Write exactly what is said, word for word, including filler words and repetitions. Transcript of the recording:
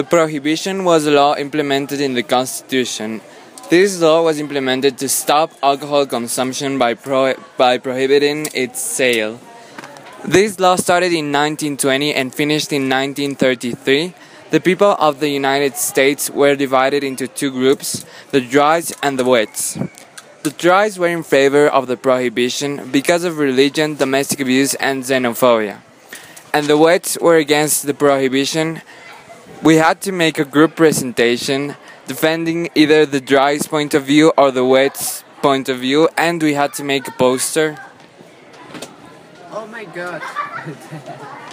The prohibition was a law implemented in the Constitution. This law was implemented to stop alcohol consumption by, pro- by prohibiting its sale. This law started in nineteen twenty and finished in nineteen thirty-three. The people of the United States were divided into two groups, the dries and the wets. The dries were in favor of the prohibition because of religion, domestic abuse, and xenophobia. And the wets were against the prohibition. We had to make a group presentation defending either the dries point of view or the wets point of view, and we had to make a poster. Oh my god.